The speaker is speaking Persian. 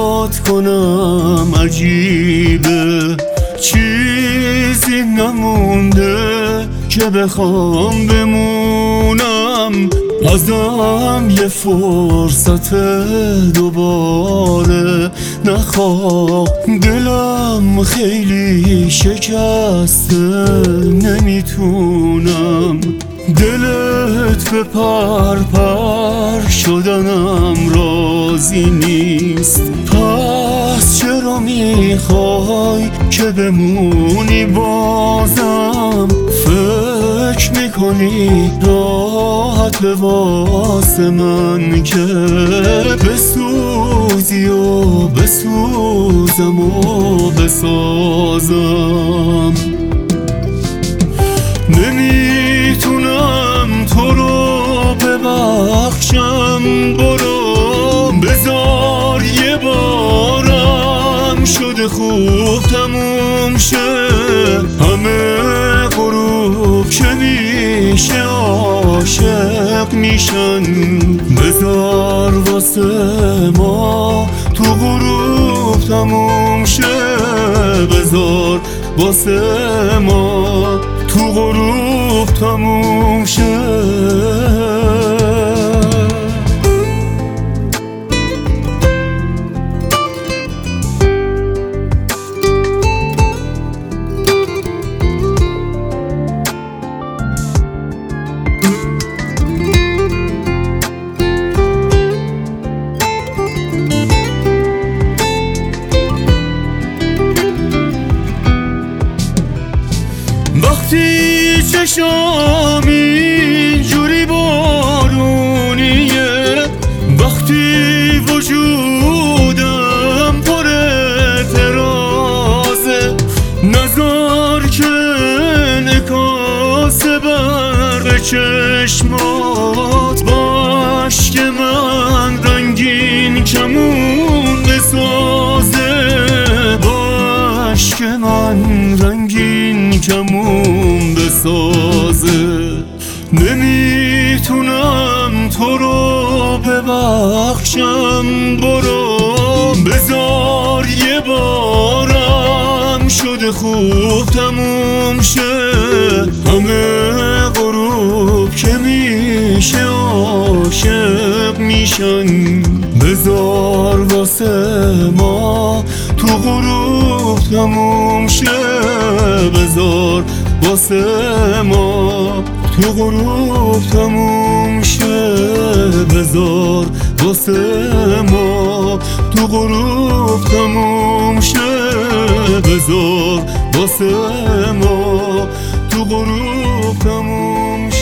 یاد کنم عجیبه، چیزی نمونده که بخوام بمونم. ازم یه فرصت دوباره نخواه، دلم خیلی شکسته نمیتونم. دلت به پر شدنم راضی نیست، پس چرا میخوای که بمونی بازم؟ فکر میکنی راحت واسه من که بسوزی و بسوزم و بسازم؟ نمیتونم تو رو ببخشم، برو بذار یه بارم شده خوب تموم شه. همه غروب که میشه عاشق میشن، بذار واسه ما تو غروب تموم شه. بذار واسه ما تو غروب تموم شه. وقتی چشام اینجوری بارونیه، وقتی وجودم پر اعتراضه، نذار که انعکاس برق چشمات با اشک من رنگین کمون بسازه، با اشک من رنگین کمون بسازه. نمیتونم تو رو ببخشم، برو بذار یه بارم شده خوب تموم شه. همه غروب که میشه عاشق میشن، بذار واسه ما تو غروب تموم شه. بذار واسه ما تو غروب تموم شه. بذار واسه ما تو غروب تموم شه. بذار واسه ما تو غروب تموم شه.